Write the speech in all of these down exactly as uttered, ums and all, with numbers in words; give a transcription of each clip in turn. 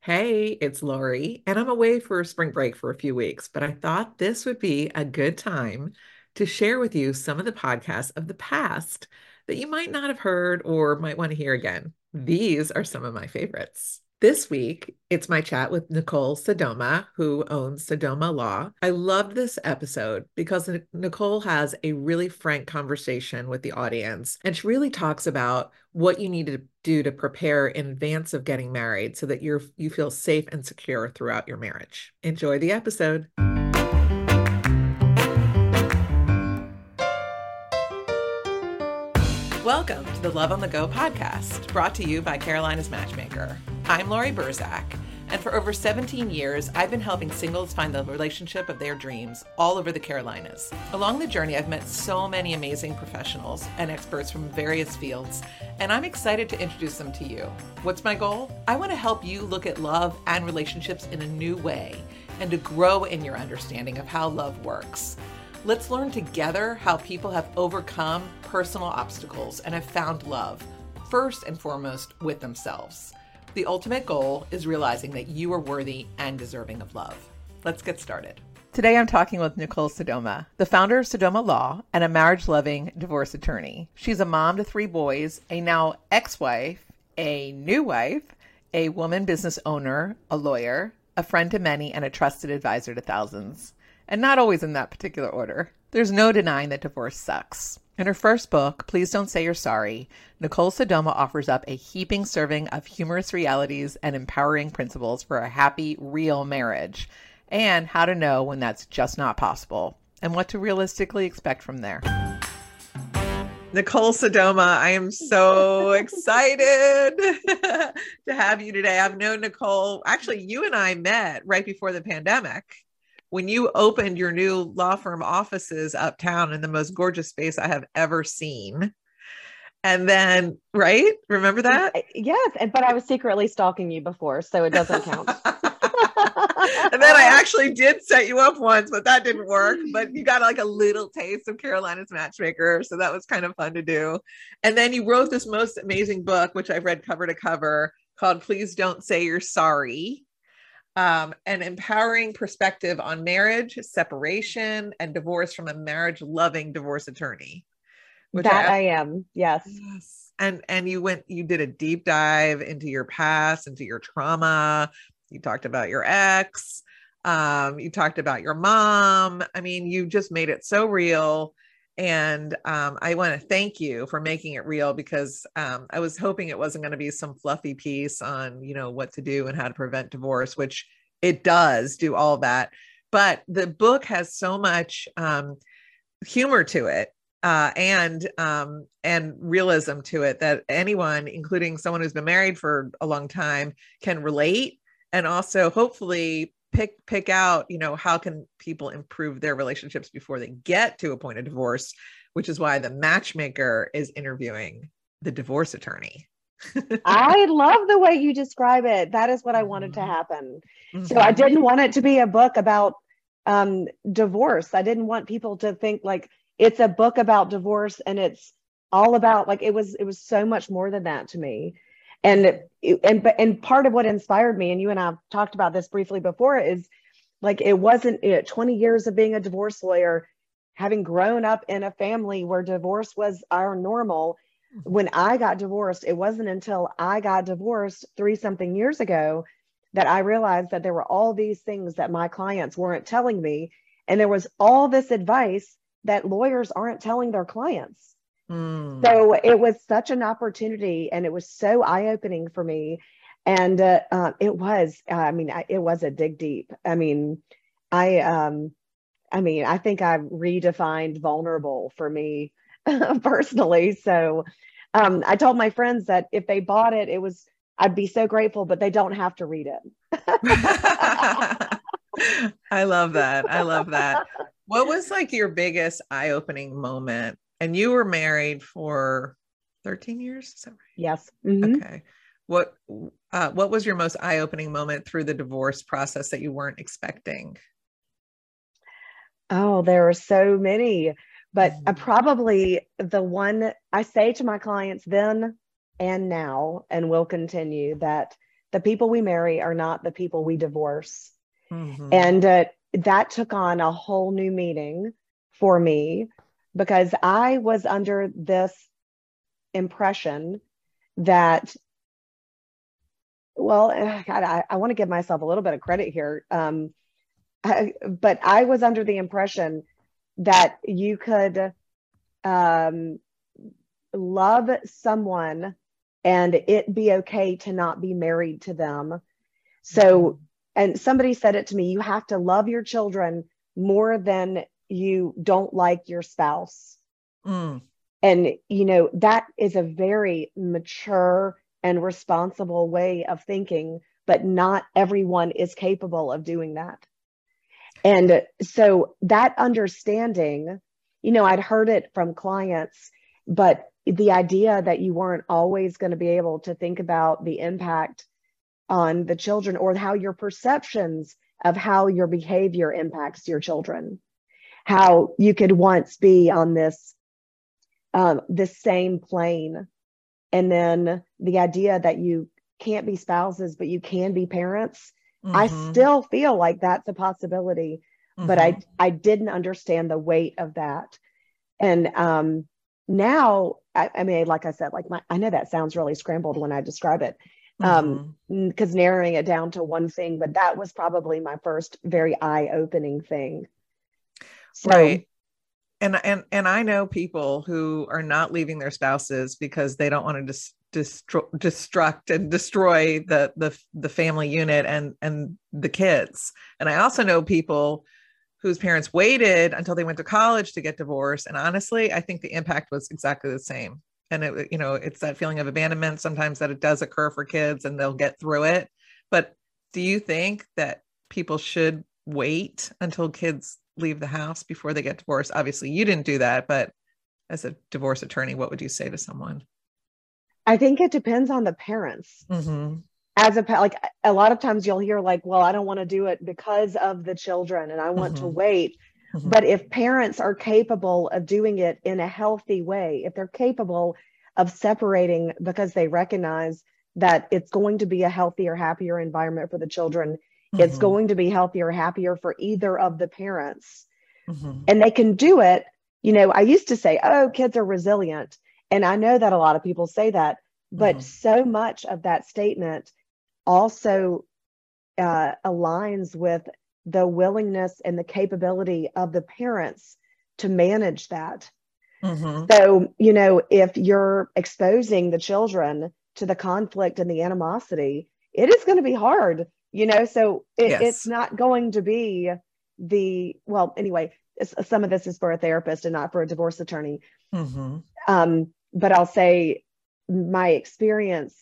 Hey, it's Lori, and I'm away for spring break for a few weeks, but I thought this would be a good time to share with you some of the podcasts of the past that you might not have heard or might want to hear again. These are some of my favorites. This week, it's my chat with Nicole Sodoma, who owns Sodoma Law. I loved this episode because Nicole has a really frank conversation with the audience, and she really talks about what you need to do to prepare in advance of getting married so that you're you feel safe and secure throughout your marriage. Enjoy the episode. Welcome to the Love on the Go podcast, brought to you by Carolina's Matchmaker. I'm Lori Burzak, and for over seventeen years, I've been helping singles find the relationship of their dreams all over the Carolinas. Along the journey, I've met so many amazing professionals and experts from various fields, and I'm excited to introduce them to you. What's my goal? I want to help you look at love and relationships in a new way and to grow in your understanding of how love works. Let's learn together how people have overcome personal obstacles and have found love, first and foremost with themselves. The ultimate goal is realizing that you are worthy and deserving of love. Let's get started. Today I'm talking with Nicole Sodoma, the founder of Sodoma Law and a marriage-loving divorce attorney. She's a mom to three boys, a now ex-wife, a new wife, a woman business owner, a lawyer, a friend to many, and a trusted advisor to thousands. And not always in that particular order. There's no denying that divorce sucks. In her first book, Please Don't Say You're Sorry, Nicole Sodoma offers up a heaping serving of humorous realities and empowering principles for a happy, real marriage, and how to know when that's just not possible, and what to realistically expect from there. Nicole Sodoma, I am so excited to have you today. I've known Nicole, actually, you and I met right before the pandemic, when you opened your new law firm offices uptown in the most gorgeous space I have ever seen. And then, right? Remember that? Yes. And, but I was secretly stalking you before, so it doesn't count. And then I actually did set you up once, but that didn't work. But you got like a little taste of Carolina's Matchmaker. So that was kind of fun to do. And then you wrote this most amazing book, which I've read cover to cover, called Please Don't Say You're Sorry. Um, an empowering perspective on marriage, separation, and divorce from a marriage-loving divorce attorney. Which that I, I am, yes. Yes. And and you went, you did a deep dive into your past, into your trauma. You talked about your ex. Um, you talked about your mom. I mean, you just made it so real. And um, I want to thank you for making it real, because um, I was hoping it wasn't going to be some fluffy piece on, you know, what to do and how to prevent divorce, which it does do all that. But the book has so much um, humor to it uh, and um, and realism to it that anyone, including someone who's been married for a long time, can relate, and also hopefully pick pick out, you know, how can people improve their relationships before they get to a point of divorce, which is why the matchmaker is interviewing the divorce attorney. I love the way you describe it. That is what I wanted to happen. Mm-hmm. So I didn't want it to be a book about um, divorce. I didn't want people to think like it's a book about divorce and it's all about, like, it was, it was so much more than that to me. And, and, and part of what inspired me, and you and I have talked about this briefly before, is like, it wasn't it, twenty years of being a divorce lawyer, having grown up in a family where divorce was our normal. When I got divorced, it wasn't until I got divorced three something years ago that I realized that there were all these things that my clients weren't telling me. And there was all this advice that lawyers aren't telling their clients. Mm. So it was such an opportunity, and it was so eye-opening for me. And uh, uh, it was, uh, I mean, I, it was a dig deep. I mean, I, um, I mean, I think I redefined vulnerable for me personally. So um, I told my friends that if they bought it, it was, I'd be so grateful, but they don't have to read it. I love that. I love that. What was like your biggest eye-opening moment? And you were married for thirteen years, is that right? Yes. Mm-hmm. Okay. What uh, what was your most eye-opening moment through the divorce process that you weren't expecting? Oh, there are so many, but mm-hmm. uh, probably the one I say to my clients then and now, and will continue, that The people we marry are not the people we divorce. Mm-hmm. And uh, that took on a whole new meaning for me, because I was under this impression that, well, God, I, I want to give myself a little bit of credit here. Um, I, but I was under the impression that you could um, love someone and it be okay to not be married to them. So, and somebody said it to me, you have to love your children more than you don't like your spouse. Mm. And, you know, that is a very mature and responsible way of thinking, but not everyone is capable of doing that. And so that understanding, you know, I'd heard it from clients, but the idea that you weren't always going to be able to think about the impact on the children, or how your perceptions of how your behavior impacts your children, how you could once be on this, um, this same plane. And then the idea that you can't be spouses, but you can be parents. Mm-hmm. I still feel like that's a possibility, mm-hmm. but I, I didn't understand the weight of that. And um, now, I, I mean, like I said, like my, I know that sounds really scrambled when I describe it, um, because mm-hmm. narrowing it down to one thing, but that was probably my first very eye-opening thing. So, right. And, and, and I know people who are not leaving their spouses because they don't want to dis- destro- destruct and destroy the, the, the family unit and, and the kids. And I also know people whose parents waited until they went to college to get divorced. And honestly, I think the impact was exactly the same. And it, you know, it's that feeling of abandonment sometimes that it does occur for kids and they'll get through it. But do you think that people should wait until kids leave the house before they get divorced? Obviously you didn't do that, but as a divorce attorney, what would you say to someone? I think it depends on the parents. Mm-hmm. As a, like a lot of times you'll hear like, well, I don't want to do it because of the children and I want mm-hmm. to wait. Mm-hmm. But if parents are capable of doing it in a healthy way, if they're capable of separating because they recognize that it's going to be a healthier, happier environment for the children, mm-hmm. it's going to be healthier, happier for either of the parents. Mm-hmm. And they can do it. You know, I used to say, oh, kids are resilient. And I know that a lot of people say that, but mm-hmm. so much of that statement also uh, aligns with the willingness and the capability of the parents to manage that. Mm-hmm. So, you know, if you're exposing the children to the conflict and the animosity, it is going to be hard, you know, so it, yes. it's not going to be the, well, anyway, some of this is for a therapist and not for a divorce attorney. Mm-hmm. Um, but I'll say my experience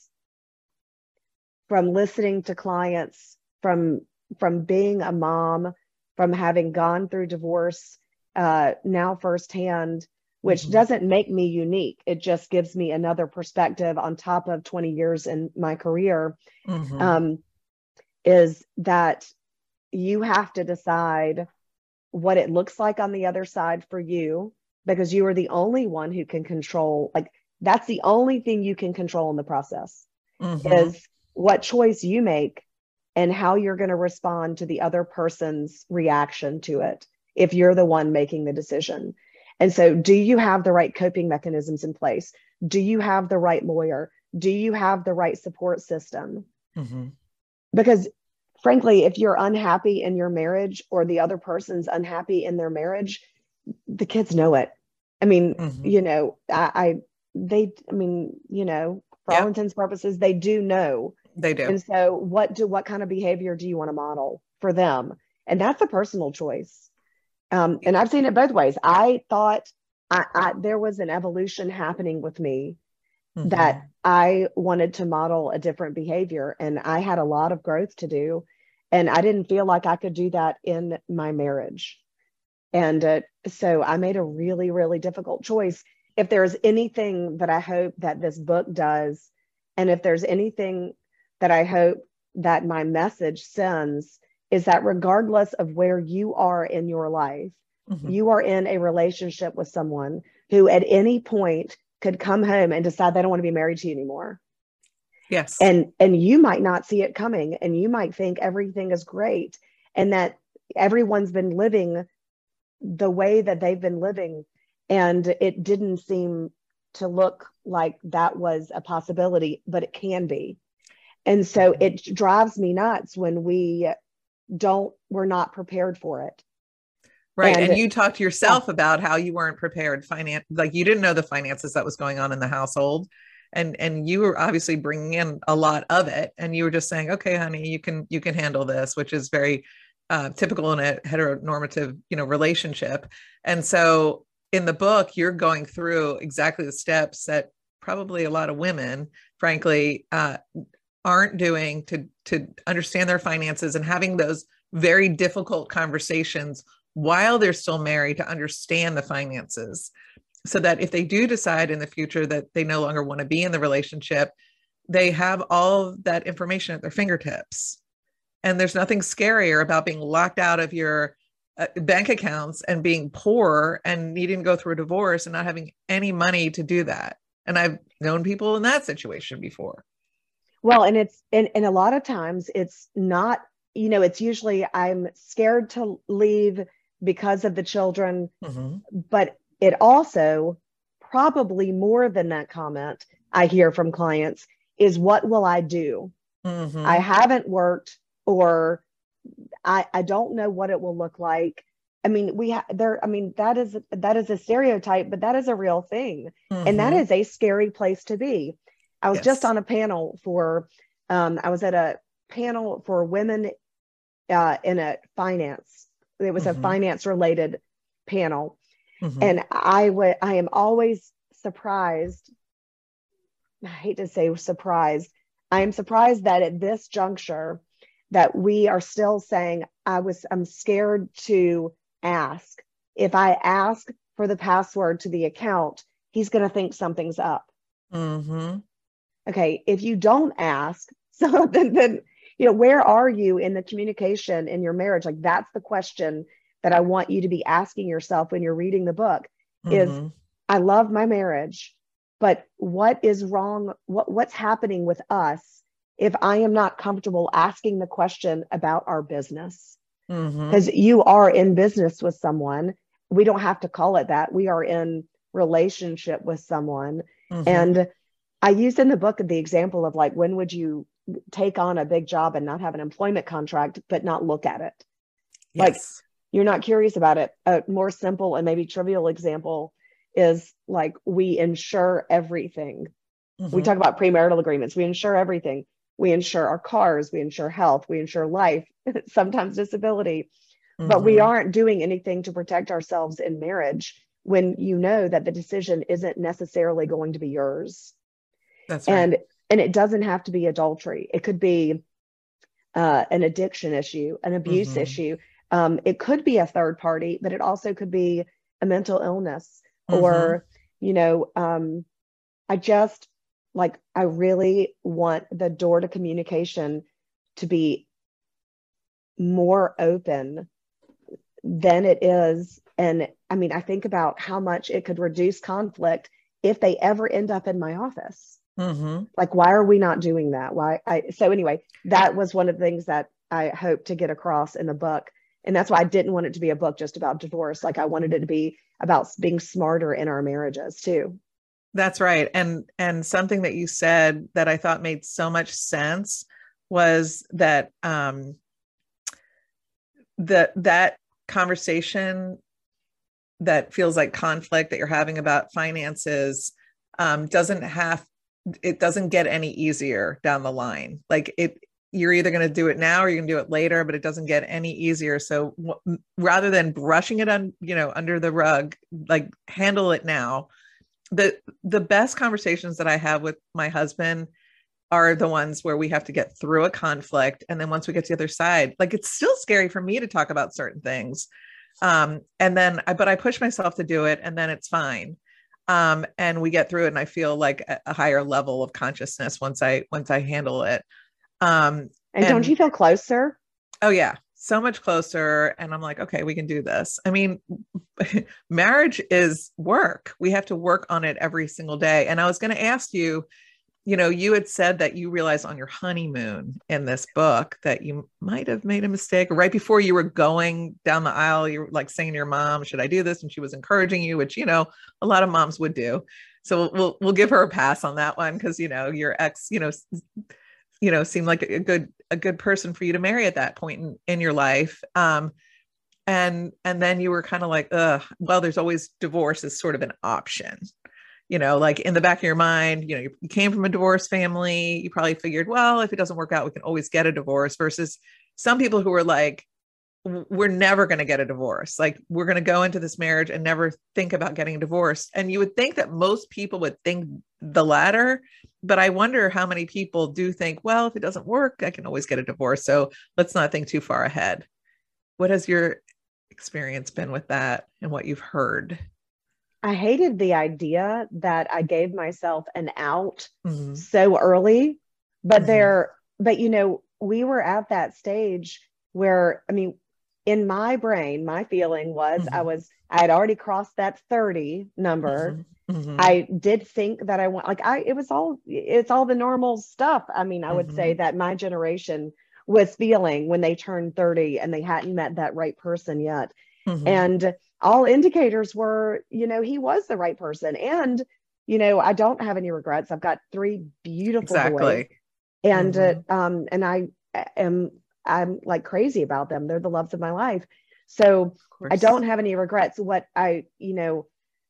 from listening to clients, from from being a mom, from having gone through divorce uh, now firsthand, which mm-hmm. doesn't make me unique. It just gives me another perspective on top of twenty years in my career, mm-hmm. um, is that you have to decide what it looks like on the other side for you, because you are the only one who can control, like that's the only thing you can control in the process, mm-hmm. is what choice you make and how you're going to respond to the other person's reaction to it if you're the one making the decision. And so do you have the right coping mechanisms in place? Do you have the right lawyer? Do you have the right support system? Mm-hmm. Because frankly, if you're unhappy in your marriage or the other person's unhappy in their marriage, the kids know it. I mean, mm-hmm. you know, I, I, they, I mean, you know, for yep. all intents and purposes, they do know. They do. And so what do, what kind of behavior do you want to model for them? And that's a personal choice. Um, and I've seen it both ways. I thought I, I, there was an evolution happening with me, mm-hmm. that I wanted to model a different behavior, and I had a lot of growth to do. And I didn't feel like I could do that in my marriage. And uh, so I made a really, really difficult choice. If there's anything that I hope that this book does, and if there's anything that I hope that my message sends, is that regardless of where you are in your life, mm-hmm. you are in a relationship with someone who at any point could come home and decide they don't want to be married to you anymore. Yes. And and you might not see it coming, and you might think everything is great and that everyone's been living the way that they've been living, and it didn't seem to look like that was a possibility, but it can be. And so it drives me nuts when we don't, we're not prepared for it. Right. And, and you talked to yourself yeah. about how you weren't prepared finance, like you didn't know the finances that was going on in the household. And, and you were obviously bringing in a lot of it. And you were just saying, okay, honey, you can, you can handle this, which is very uh, typical in a heteronormative, you know, relationship. And so in the book, you're going through exactly the steps that probably a lot of women, frankly, uh, aren't doing to, to understand their finances and having those very difficult conversations while they're still married to understand the finances, so that if they do decide in the future that they no longer want to be in the relationship, they have all of that information at their fingertips. And there's nothing scarier about being locked out of your uh, bank accounts and being poor and needing to go through a divorce and not having any money to do that. And I've known people in that situation before. Well, and it's, and, and a lot of times it's not, you know, it's usually I'm scared to leave because of the children, mm-hmm. but it also, probably more than that comment I hear from clients is, what will I do? Mm-hmm. I haven't worked, or I, I don't know what it will look like. I mean, we ha- there, I mean, that is, that is a stereotype, but that is a real thing. Mm-hmm. And that is a scary place to be. I was yes. just on a panel for, um, I was at a panel for women uh, in a finance. It was mm-hmm. a finance related panel. Mm-hmm. And I would, I am always surprised. I hate to say surprised. I am surprised that at this juncture that we are still saying, I was, I'm scared to ask. If I ask for the password to the account, he's going to think something's up. Mm-hmm. Okay. If you don't ask, so then, then, you know, where are you in the communication in your marriage? Like, that's the question that I want you to be asking yourself when you're reading the book. Mm-hmm. Is, I love my marriage, but what is wrong? What, what's happening with us if I am not comfortable asking the question about our business? Because mm-hmm. you are in business with someone. We don't have to call it that. We are in relationship with someone. Mm-hmm. And I use in the book the example of, like, when would you take on a big job and not have an employment contract, but not look at it? Yes. Like, you're not curious about it. A more simple and maybe trivial example is, like, we insure everything. Mm-hmm. We talk about premarital agreements. We insure everything. We insure our cars. We insure health. We insure life, sometimes disability. Mm-hmm. But we aren't doing anything to protect ourselves in marriage when you know that the decision isn't necessarily going to be yours. That's right. And, and it doesn't have to be adultery. It could be uh, an addiction issue, an abuse mm-hmm. issue. Um, it could be a third party, but it also could be a mental illness mm-hmm. or, you know, um, I just like, I really want the door to communication to be more open than it is. And I mean, I think about how much it could reduce conflict if they ever end up in my office. Mm-hmm. Like, why are we not doing that? Why? I, so anyway, that was one of the things that I hope to get across in the book. And that's why I didn't want it to be a book just about divorce. Like, I wanted it to be about being smarter in our marriages too. That's right. And, and something that you said that I thought made so much sense was that, um, that, that conversation that feels like conflict that you're having about finances, um, doesn't have, it doesn't get any easier down the line. Like, it, you're either going to do it now or you're going to do it later, but it doesn't get any easier. So w- rather than brushing it on, you know, under the rug, like, handle it now. The, the best conversations that I have with my husband are the ones where we have to get through a conflict. And then once we get to the other side, like, it's still scary for me to talk about certain things. Um, and then, I, but I push myself to do it, and then it's fine. Um, and we get through it, and I feel like a, a higher level of consciousness once I, once I handle it. Um, and, and don't you feel closer? Oh yeah. So much closer. And I'm like, okay, we can do this. I mean, marriage is work. We have to work on it every single day. And I was going to ask you, you know, you had said that you realized on your honeymoon in this book that you might have made a mistake right before you were going down the aisle. You were like saying to your mom, should I do this? And she was encouraging you, which, you know, a lot of moms would do. So we'll, we'll give her a pass on that one. Cause you know, your ex, you know, you know, seemed like a good, a good person for you to marry at that point in, in your life. Um, and, and then you were kind of like, uh, well, there's always divorce as sort of an option. You know, like in the back of your mind, you know, you came from a divorced family. You probably figured, well, if it doesn't work out, we can always get a divorce, versus some people who are like, we're never going to get a divorce. Like, we're going to go into this marriage and never think about getting divorced. And you would think that most people would think the latter, but I wonder how many people do think, well, if it doesn't work, I can always get a divorce. So let's not think too far ahead. What has your experience been with that and what you've heard? I hated the idea that I gave myself an out mm-hmm. so early, but mm-hmm. there, but you know, we were at that stage where, I mean, in my brain, my feeling was mm-hmm. I was, I had already crossed that thirty number. Mm-hmm. Mm-hmm. I did think that I want, like, I, it was all, it's all the normal stuff. I mean, I mm-hmm. would say that my generation was feeling when they turned thirty and they hadn't met that right person yet. Mm-hmm. And all indicators were, you know, he was the right person. And, you know, I don't have any regrets. I've got three beautiful exactly. boys. And, mm-hmm. uh, um, and I am, I'm like crazy about them. They're the loves of my life. So I don't have any regrets. What I, you know,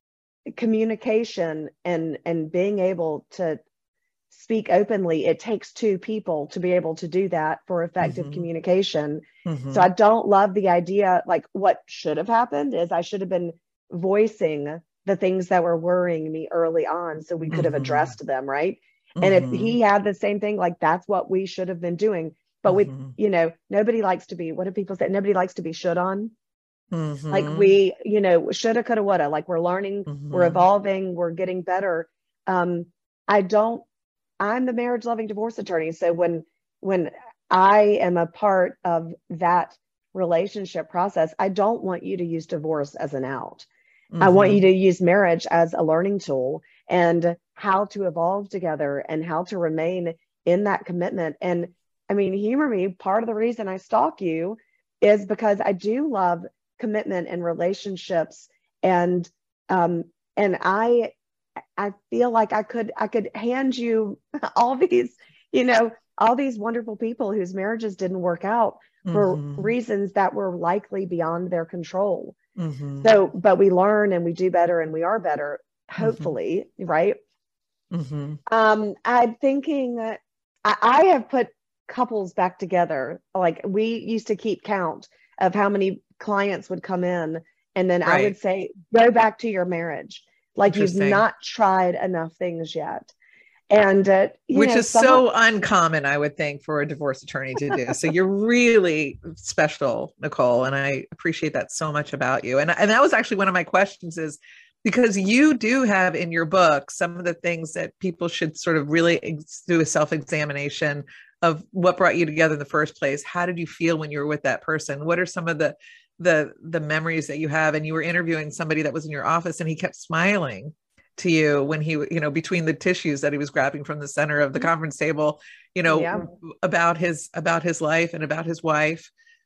communication and, and being able to speak openly, it takes two people to be able to do that for effective mm-hmm. communication. Mm-hmm. So I don't love the idea, like what should have happened is I should have been voicing the things that were worrying me early on so we could mm-hmm. have addressed them, right? Mm-hmm. And if he had the same thing, like that's what we should have been doing. But mm-hmm. we, you know, nobody likes to be, what do people say? Nobody likes to be should on. Mm-hmm. Like we, you know, shoulda, coulda, woulda, like we're learning, mm-hmm. we're evolving, we're getting better. Um, I don't, I'm the marriage loving divorce attorney. So when, when I am a part of that relationship process, I don't want you to use divorce as an out. Mm-hmm. I want you to use marriage as a learning tool and how to evolve together and how to remain in that commitment. And I mean, humor me, part of the reason I stalk you is because I do love commitment and relationships. And, um, and I, I feel like I could, I could hand you all these, you know, all these wonderful people whose marriages didn't work out for mm-hmm. reasons that were likely beyond their control. Mm-hmm. So, but we learn and we do better and we are better, hopefully. Mm-hmm. Right. Mm-hmm. Um, I'm thinking that I, I have put couples back together. Like we used to keep count of how many clients would come in. And then right. I would say, go back to your marriage. Like you've not tried enough things yet. And, uh, which know, is someone- so uncommon, I would think, for a divorce attorney to do. So you're really special, Nicole. And I appreciate that so much about you. And, and that was actually one of my questions is because you do have in your book, some of the things that people should sort of really ex- do a self-examination of what brought you together in the first place. How did you feel when you were with that person? What are some of the the the memories that you have? And you were interviewing somebody that was in your office and he kept smiling to you when he, you know, between the tissues that he was grabbing from the center of the conference table, you know, yeah. about his, about his life and about his wife.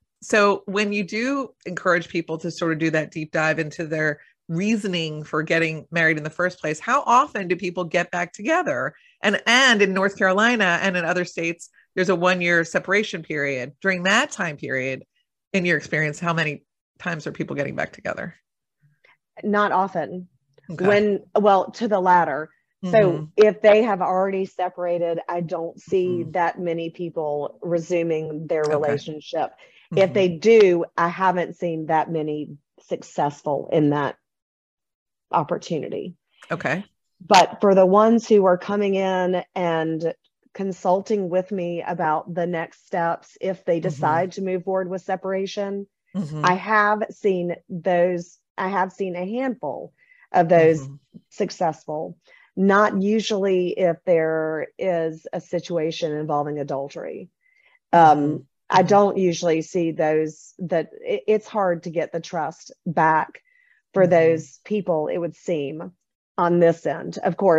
So when you do encourage people to sort of do that deep dive into their reasoning for getting married in the first place, how often do people get back together? And, and in North Carolina and in other states, there's a one year separation period. During that time period, in your experience, how many times are people getting back together? Not often. Okay. When, well, to the latter. Mm-hmm. So if they have already separated, I don't see mm-hmm. that many people resuming their okay. relationship. Mm-hmm. If they do, I haven't seen that many successful in that opportunity. Okay. But for the ones who are coming in and consulting with me about the next steps, if they decide mm-hmm. to move forward with separation, mm-hmm. I have seen those, I have seen a handful of those mm-hmm. successful, not usually if there is a situation involving adultery. Um, mm-hmm. I don't usually see those that it, it's hard to get the trust back for mm-hmm. those people, it would seem, on this end. Of course,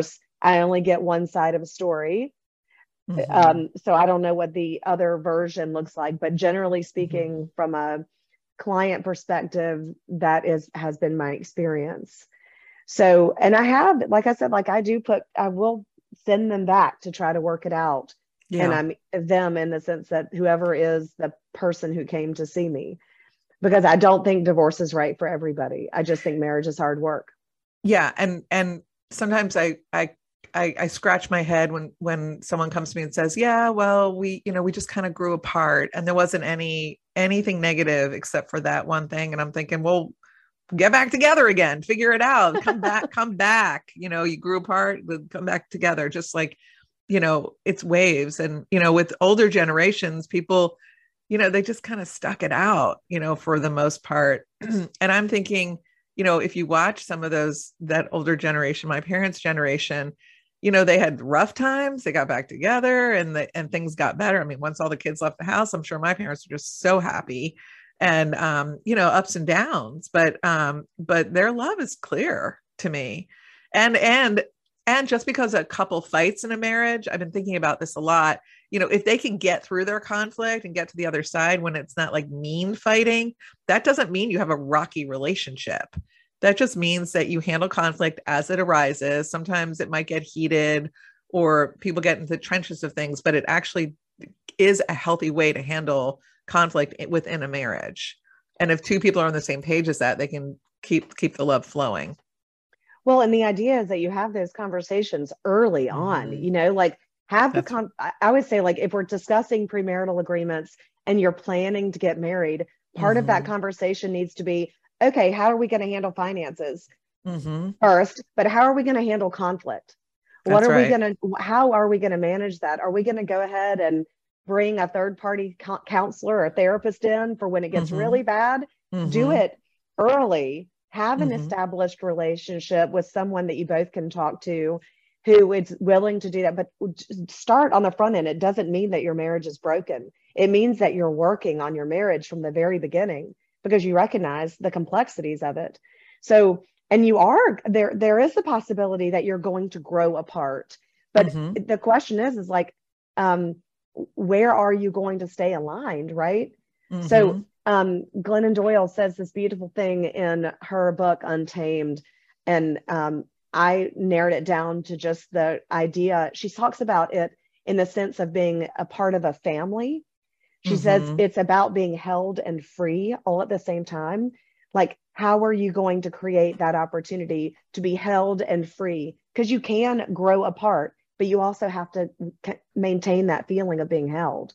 I only get one side of a story. Mm-hmm. Um, so I don't know what the other version looks like, but generally speaking, mm-hmm. from a client perspective, that is, has been my experience. So, and I have, like I said, like I do put, I will send them back to try to work it out. Yeah. And I'm them in the sense that whoever is the person who came to see me, because I don't think divorce is right for everybody. I just think marriage is hard work. Yeah. And, and sometimes I, I, I, I scratch my head when, when someone comes to me and says, yeah, well, we, you know, we just kind of grew apart and there wasn't any, anything negative except for that one thing. And I'm thinking, well, get back together again, figure it out, come back, come back, you know, you grew apart, come back together. Just like, you know, it's waves. And, you know, with older generations, people, you know, they just kind of stuck it out, you know, for the most part. And I'm thinking, you know, if you watch some of those, that older generation, my parents' generation, you know, they had rough times, they got back together and the, and things got better. I mean, once all the kids left the house, I'm sure my parents were just so happy. And, um, you know, ups and downs, but, um, but their love is clear to me. And, and, and just because a couple fights in a marriage, I've been thinking about this a lot, you know, if they can get through their conflict and get to the other side when it's not like mean fighting, that doesn't mean you have a rocky relationship. That just means that you handle conflict as it arises. Sometimes it might get heated or people get into the trenches of things, but it actually is a healthy way to handle conflict within a marriage. And if two people are on the same page as that, they can keep keep the love flowing. Well, and the idea is that you have those conversations early mm-hmm. on, you know, like have That's the con I would say, like, if we're discussing premarital agreements and you're planning to get married, part mm-hmm. of that conversation needs to be, okay, how are we going to handle finances mm-hmm. first, but how are we going to handle conflict? That's what are right. we going to, how are we going to manage that? Are we going to go ahead and bring a third party co- counselor or therapist in for when it gets mm-hmm. really bad? Mm-hmm. Do it early, have an mm-hmm. established relationship with someone that you both can talk to who is willing to do that. But start on the front end. It doesn't mean that your marriage is broken. It means that you're working on your marriage from the very beginning because you recognize the complexities of it. So, and you are there, there is the possibility that you're going to grow apart. But mm-hmm. the question is, is like, um, where are you going to stay aligned, right? Mm-hmm. So um, Glennon Doyle says this beautiful thing in her book, Untamed. And um, I narrowed it down to just the idea. She talks about it in the sense of being a part of a family. She mm-hmm. says it's about being held and free all at the same time. Like, how are you going to create that opportunity to be held and free? Because you can grow apart, but you also have to maintain that feeling of being held.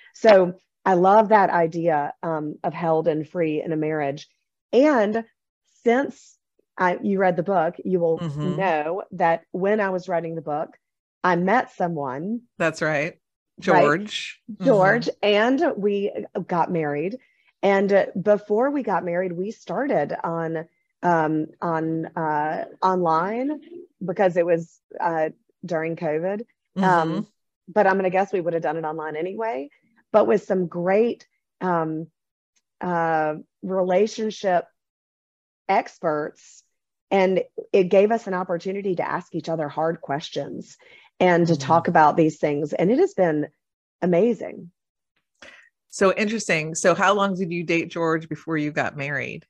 So I love that idea um, of held and free in a marriage. And since I, you read the book, you will mm-hmm. know that when I was writing the book, I met someone. That's right. George. Right? George. Mm-hmm. And we got married. And uh, before we got married, we started on um, on uh, online because it was uh, during COVID. Mm-hmm. Um, but I'm going to guess we would have done it online anyway. But with some great um, uh, relationship experts, and it gave us an opportunity to ask each other hard questions and to mm-hmm. talk about these things. And it has been amazing. So interesting. So how long did you date George before you got married?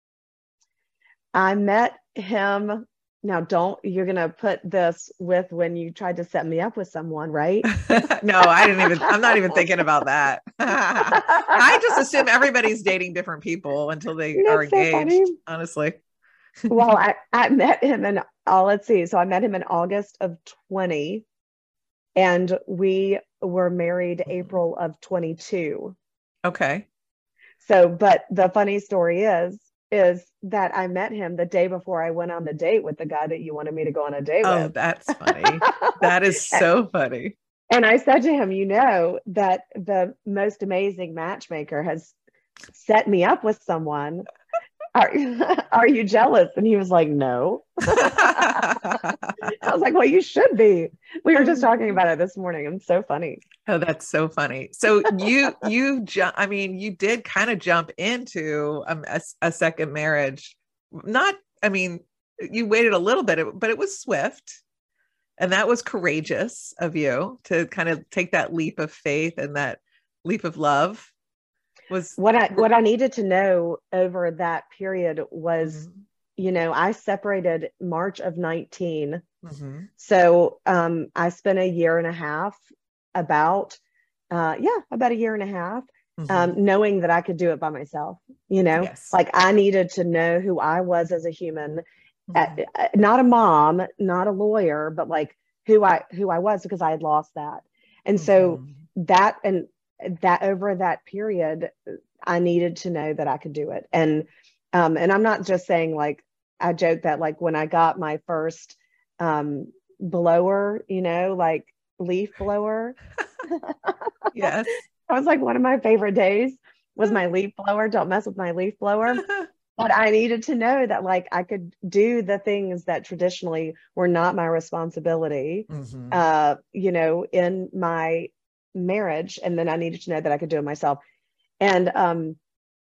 I met him. Now, don't, you're going to put this with when you tried to set me up with someone, right? No, I didn't even, I'm not even thinking about that. I just assume everybody's dating different people until they That's are engaged, so honestly. Well, I, I met him in, oh, let's see. So I met him in August of twenty, and we were married April of twenty-two. Okay. So, but the funny story is, is that I met him the day before I went on the date with the guy that you wanted me to go on a date oh, with. Oh, that's funny. That is so funny. And I said to him, you know, that the most amazing matchmaker has set me up with someone. Are, are you jealous? And he was like, no. I was like, well, you should be. We were just talking about it this morning. It's so funny. Oh, that's so funny. So you, you, ju- I mean, you did kind of jump into um, a, a second marriage. Not, I mean, you waited a little bit, but it was swift. And that was courageous of you to kind of take that leap of faith and that leap of love. Was what I what I needed to know over that period was, mm-hmm. you know, I separated March of nineteen. Mm-hmm. So um, I spent a year and a half about, uh, yeah, about a year and a half, mm-hmm. um, knowing that I could do it by myself. You know, yes. like I needed to know who I was as a human, mm-hmm. at, not a mom, not a lawyer, but like who I who I was, because I had lost that. And mm-hmm. so that and that over that period, I needed to know that I could do it. And um, and I'm not just saying, like, I joke that like when I got my first um, blower, you know, like leaf blower. Yes. That was like one of my favorite days was my leaf blower. Don't mess with my leaf blower. But I needed to know that like I could do the things that traditionally were not my responsibility, mm-hmm. uh, you know, in my marriage. And then I needed to know that I could do it myself. And um,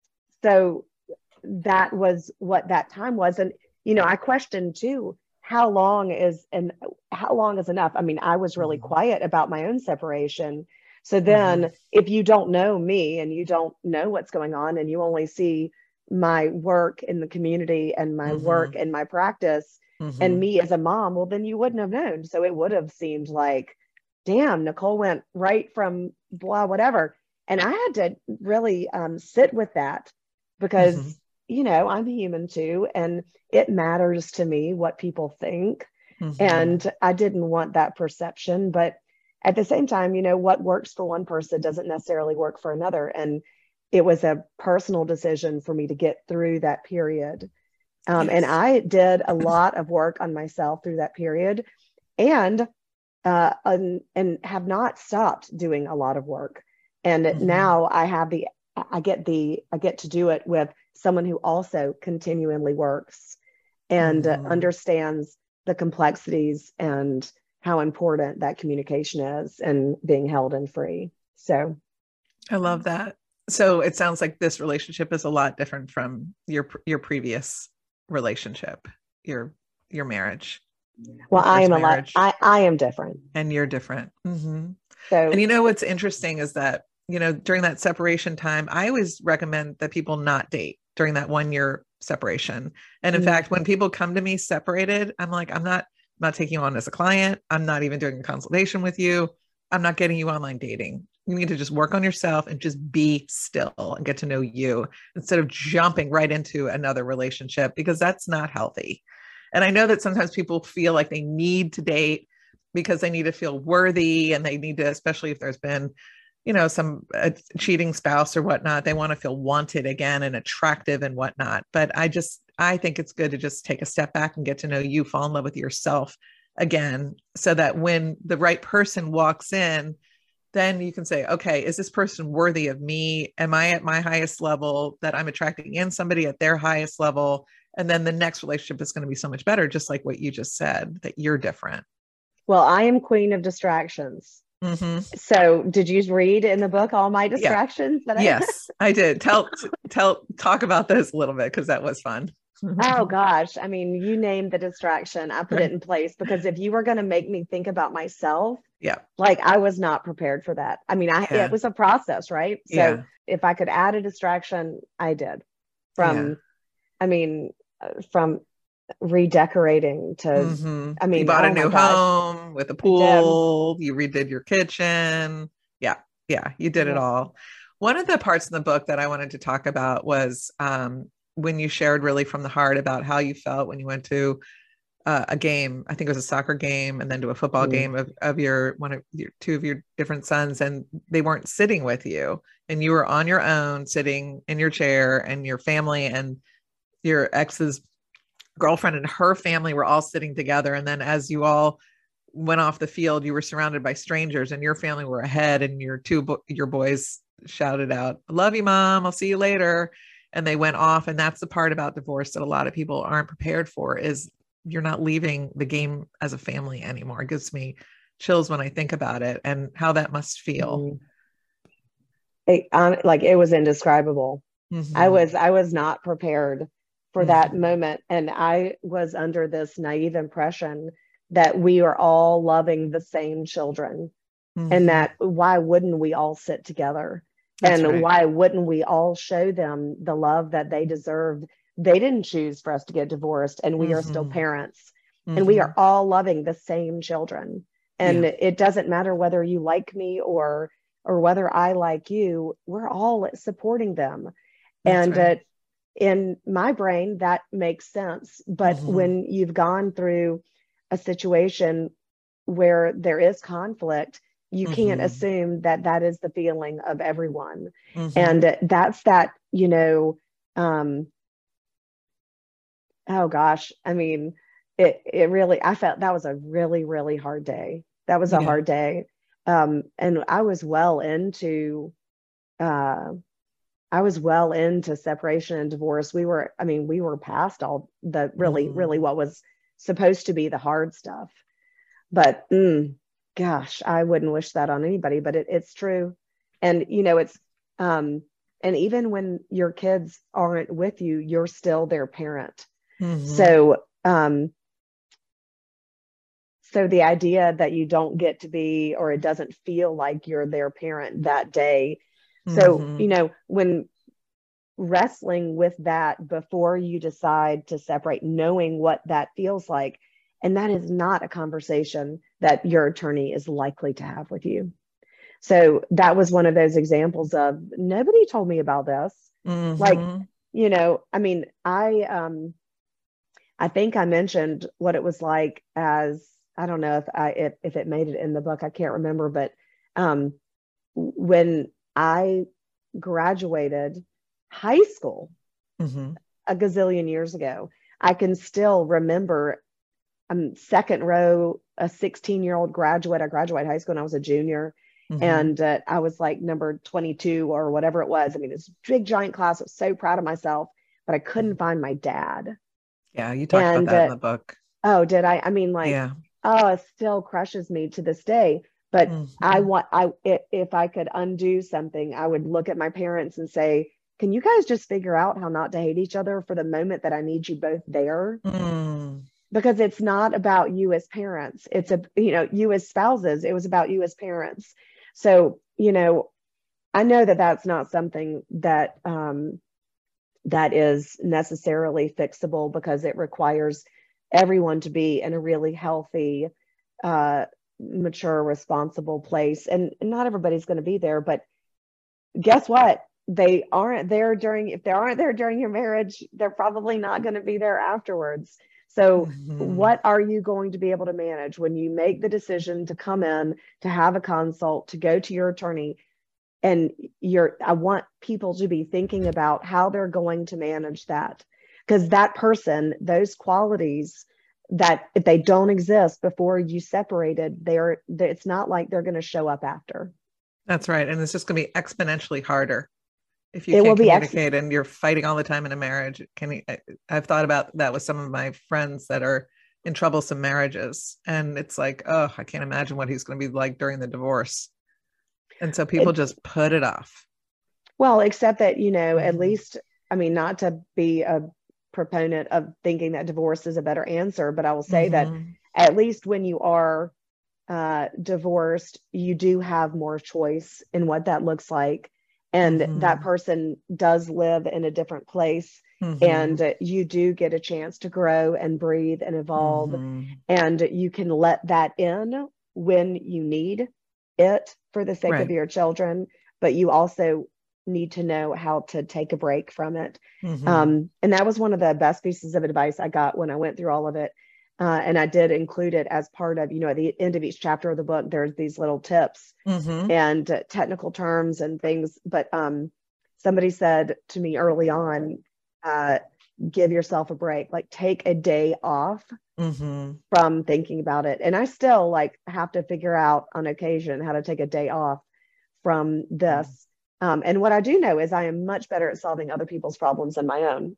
so that was what that time was. And, you know, I questioned too, how long is, and how long is enough? I mean, I was really mm-hmm. quiet about my own separation. So then mm-hmm. if you don't know me and you don't know what's going on and you only see my work in the community and my mm-hmm. work in my practice mm-hmm. and me as a mom, well, then you wouldn't have known. So it would have seemed like, damn, Nicole went right from blah, whatever. And I had to really um, sit with that because, mm-hmm. you know, I'm human too. And it matters to me what people think. Mm-hmm. And I didn't want that perception. But at the same time, you know, what works for one person doesn't necessarily work for another. And it was a personal decision for me to get through that period. Um, yes. And I did a lot of work on myself through that period and, uh, and, and have not stopped doing a lot of work. And mm-hmm. now I have the, I get the, I get to do it with someone who also continually works and mm-hmm. uh, understands the complexities and how important that communication is and being held and free. So I love that. So it sounds like this relationship is a lot different from your, your previous relationship, your, your marriage. Well, I am marriage. a lot, I, I am different. And you're different. Mm-hmm. So, and you know, what's interesting is that, you know, during that separation time, I always recommend that people not date during that one year separation. And in mm-hmm. fact, when people come to me separated, I'm like, I'm not, I'm not taking you on as a client. I'm not even doing a consultation with you. I'm not getting you online dating. You need to just work on yourself and just be still and get to know you instead of jumping right into another relationship, because that's not healthy. And I know that sometimes people feel like they need to date because they need to feel worthy and they need to, especially if there's been, you know, some a cheating spouse or whatnot, they want to feel wanted again and attractive and whatnot. But I just, I think it's good to just take a step back and get to know you, fall in love with yourself again, so that when the right person walks in, then you can say, okay, is this person worthy of me? Am I at my highest level that I'm attracting in somebody at their highest level? And then the next relationship is going to be so much better, just like what you just said, that you're different. Well, I am queen of distractions. Mm-hmm. So did you read in the book all my distractions? Yeah. That I- yes, I did. Tell, tell, talk about those a little bit, because that was fun. Oh gosh. I mean, you named the distraction. I put it in place because if you were going to make me think about myself, yeah, like I was not prepared for that. I mean, I, yeah. it was a process, right? So yeah. if I could add a distraction, I did. From, yeah. I mean, from redecorating to, mm-hmm. I mean, you bought oh a new home with a pool, you redid your kitchen. Yeah. Yeah. You did yeah. it all. One of the parts in the book that I wanted to talk about was, um, when you shared really from the heart about how you felt when you went to uh, a game, I think it was a soccer game, and then to a football mm. game of, of your, one of your, two of your different sons, and they weren't sitting with you and you were on your own sitting in your chair, and your family and your ex's girlfriend and her family were all sitting together. And then as you all went off the field, you were surrounded by strangers and your family were ahead, and your two, bo- your boys shouted out, "I love you, Mom. I'll see you later." And they went off. And that's the part about divorce that a lot of people aren't prepared for, is you're not leaving the game as a family anymore. It gives me chills when I think about it and how that must feel. It, um, like it was indescribable. Mm-hmm. I was, I was not prepared for mm-hmm. that moment. And I was under this naive impression that we are all loving the same children, Mm-hmm. and that why wouldn't we all sit together? That's and right. why wouldn't we all show them the love that they deserved? They didn't choose for us to get divorced, and we Mm-hmm. are still parents, Mm-hmm. and we are all loving the same children. And Yeah. it doesn't matter whether you like me or or whether I like you, we're all supporting them. That's and right. uh, in my brain, that makes sense. But Mm-hmm. when you've gone through a situation where there is conflict, you Mm-hmm. can't assume that that is the feeling of everyone. Mm-hmm. And that's that, you know, um, oh gosh, I mean, it, it really, I felt that was a really, really hard day. That was a Yeah. hard day. Um, and I was well into, uh, I was well into separation and divorce. We were, I mean, we were past all the really, Mm-hmm. really what was supposed to be the hard stuff. But mm, gosh, I wouldn't wish that on anybody, but it, it's true. And, you know, it's, um, and even when your kids aren't with you, you're still their parent. Mm-hmm. So, um, so the idea that you don't get to be, or it doesn't feel like you're their parent that day. So, Mm-hmm. you know, when wrestling with that before you decide to separate, knowing what that feels like, and that is not a conversation that your attorney is likely to have with you. So that was one of those examples of nobody told me about this. Mm-hmm. Like, you know, I mean, I, um, I think I mentioned what it was like as, I don't know if I, if, if it made it in the book, I can't remember, but, um, when I graduated high school Mm-hmm. a gazillion years ago, I can still remember um, second row, a sixteen year old graduate. I graduated high school when I was a junior. Mm-hmm. And uh, I was like number twenty-two or whatever it was. I mean, it's a big giant class. I was so proud of myself, but I couldn't find my dad. Yeah, you talked And about that uh, in the book. oh, did I? I mean, like, Yeah. oh, it still crushes me to this day. But Mm-hmm. I want, I if, if I could undo something, I would look at my parents and say, can you guys just figure out how not to hate each other for the moment that I need you both there? Mm. Because it's not about you as parents. It's a, you know, you as spouses. It was about you as parents. So, you know, I know that that's not something that, um, that is necessarily fixable, because it requires everyone to be in a really healthy, uh, mature, responsible place. And not everybody's going to be there, but guess what? They aren't there during, if they aren't there during your marriage, they're probably not going to be there afterwards. So Mm-hmm. what are you going to be able to manage when you make the decision to come in, to have a consult, to go to your attorney? And you're, I want people to be thinking about how they're going to manage that, because that person, those qualities, that if they don't exist before you separated, they're, it's not like they're going to show up after. That's right. And it's just going to be exponentially harder if you It will can't be ex- communicate and you're fighting all the time in a marriage. Can you, I, I've thought about that with some of my friends that are in troublesome marriages, and it's like, oh, I can't imagine what he's going to be like during the divorce. And so people it, just put it off. Well, except that, you know, Mm-hmm. at least, I mean, not to be a proponent of thinking that divorce is a better answer, but I will say Mm-hmm. that at least when you are uh, divorced, you do have more choice in what that looks like. And Mm-hmm. that person does live in a different place. Mm-hmm. And uh, you do get a chance to grow and breathe and evolve. Mm-hmm. And you can let that in when you need it for the sake Right. of your children, but you also need to know how to take a break from it. Mm-hmm. Um, and that was one of the best pieces of advice I got when I went through all of it. Uh, and I did include it as part of, you know, at the end of each chapter of the book, there's these little tips Mm-hmm. and uh, technical terms and things. But um, somebody said to me early on, uh, give yourself a break, like take a day off Mm-hmm. from thinking about it. And I still like have to figure out on occasion how to take a day off from this. Um, and what I do know is I am much better at solving other people's problems than my own.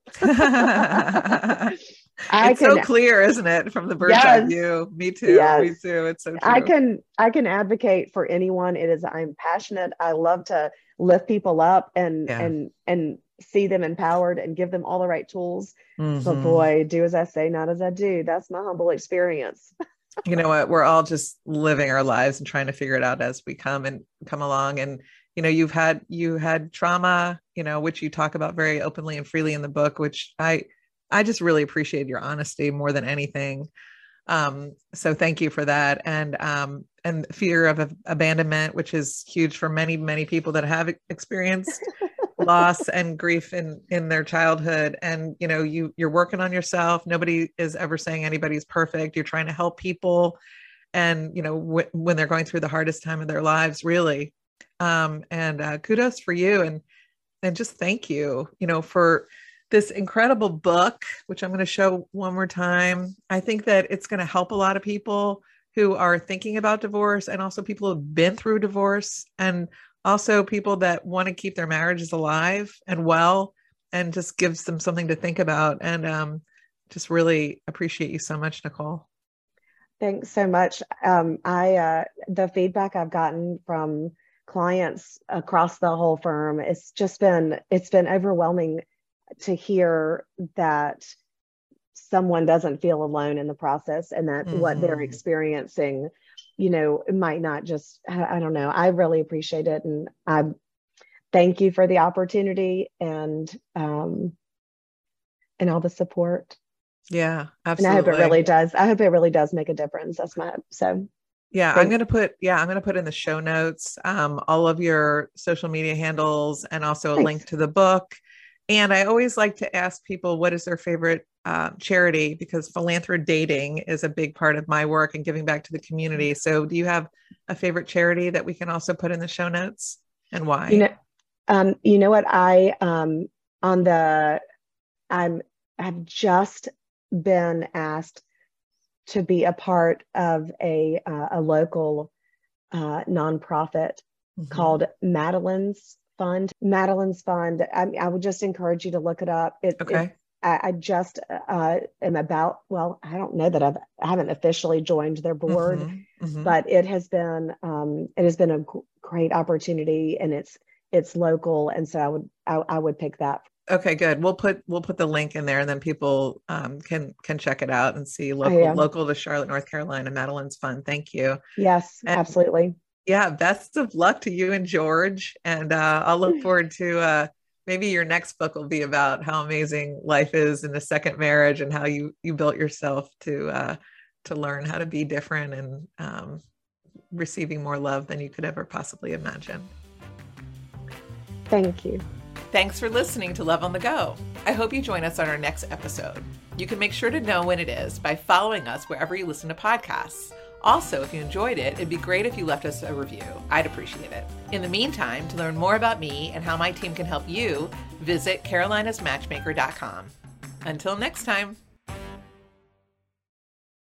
I It's can, so clear, isn't it? From the bird's eye yes, view. Me too. yes. Me too. It's so true. I can, I can advocate for anyone. It is, I'm passionate. I love to lift people up and, Yeah. and, and see them empowered and give them all the right tools. Mm-hmm. But boy, do as I say, not as I do. That's my humble experience. you know what, we're all just living our lives and trying to figure it out as we come and come along. And, you know, you've had, you had trauma, you know, which you talk about very openly and freely in the book, which I, I just really appreciate your honesty more than anything. Um, so thank you for that. And, um, and fear of a- abandonment, which is huge for many, many people that have experienced loss and grief in, in their childhood. And, you know, you, you're working on yourself. Nobody is ever saying anybody's perfect. You're trying to help people. And, you know, w- when they're going through the hardest time of their lives, really. Um, and, uh, kudos for you. And, and just thank you, you know, for this incredible book, which I'm going to show one more time. I think that it's going to help a lot of people who are thinking about divorce, and also people who've been through divorce, and also people that want to keep their marriages alive and well, and just gives them something to think about. And um, just really appreciate you so much, Nicole. Thanks so much. Um, I uh, the feedback I've gotten from clients across the whole firm, it's just been, it's been overwhelming to hear that someone doesn't feel alone in the process, and that mm-hmm. what they're experiencing, you know, it might not just, I don't know. I really appreciate it. And I thank you for the opportunity and, um, and all the support. Yeah, absolutely. And I hope it really does. I hope it really does make a difference. That's my hope. So yeah, thanks. I'm going to put, yeah, I'm going to put in the show notes, um, all of your social media handles, and also a thanks. link to the book. And I always like to ask people, what is their favorite uh, charity? Because Philanthro Dating is a big part of my work and giving back to the community. So do you have a favorite charity that we can also put in the show notes, and why? You know, um, you know what, I, um, on the, I'm, I've just been asked to be a part of a, uh, a local uh, nonprofit mm-hmm. called Madeline's Fund. Madeline's Fund. I, I would just encourage you to look it up. It, okay. It, I, I just uh, am about, well, I don't know that I've, I haven't officially joined their board, mm-hmm. Mm-hmm. but it has been, um, it has been a g- great opportunity, and it's, it's local. And so I would, I, I would pick that. Okay, good. We'll put, we'll put the link in there, and then people um, can, can check it out and see local, oh, yeah. local to Charlotte, North Carolina, Madeline's Fund. Thank you. Yes, and, absolutely. Yeah. Best of luck to you and George. And uh, I'll look forward to uh, maybe your next book will be about how amazing life is in a second marriage, and how you, you built yourself to, uh, to learn how to be different, and um, receiving more love than you could ever possibly imagine. Thank you. Thanks for listening to Love on the Go. I hope you join us on our next episode. You can make sure to know when it is by following us wherever you listen to podcasts. Also, if you enjoyed it, it'd be great if you left us a review. I'd appreciate it. In the meantime, to learn more about me and how my team can help you, visit carolinas matchmaker dot com. Until next time.